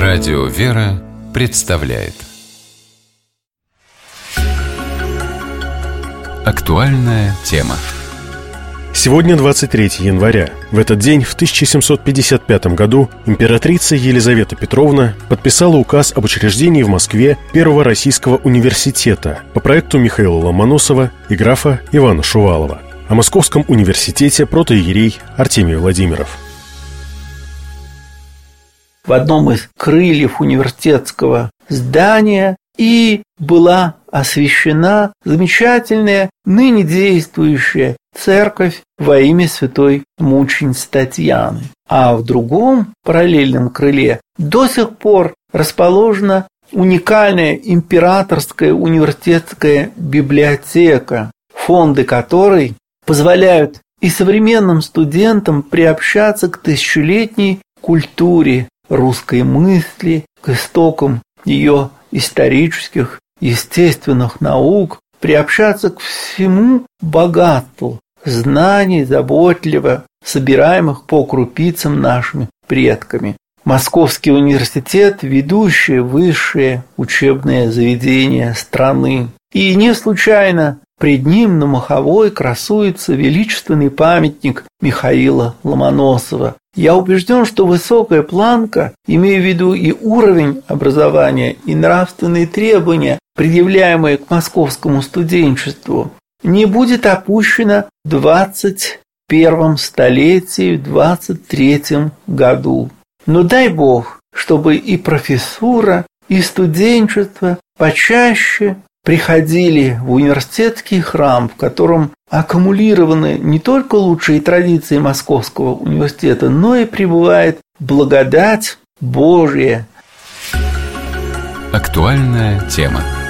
Радио «Вера» представляет актуальная тема. Сегодня 23 января. В этот день, в 1755 году, императрица Елизавета Петровна подписала указ об учреждении в Москве Первого Российского университета по проекту Михаила Ломоносова и графа Ивана Шувалова. О Московском университете протоиерей Артемий Владимиров. В одном из крыльев университетского здания и была освящена замечательная, ныне действующая церковь во имя святой мученицы Татьяны. А в другом параллельном крыле до сих пор расположена уникальная императорская университетская библиотека, фонды которой позволяют и современным студентам приобщаться к тысячелетней культуре русской мысли, к истокам ее исторических, естественных наук, приобщаться к всему богатству знаний, заботливо собираемых по крупицам нашими предками. Московский университет – ведущее высшее учебное заведение страны. И не случайно пред ним на Моховой красуется величественный памятник Михаила Ломоносова. Я убежден, что высокая планка, имея в виду и уровень образования, и нравственные требования, предъявляемые к московскому студенчеству, не будет опущена в 21 столетии, в 23 году. Но дай Бог, чтобы и профессура, и студенчество почаще приходили в университетский храм, в котором аккумулированы не только лучшие традиции Московского университета, но и пребывает благодать Божья. Актуальная тема.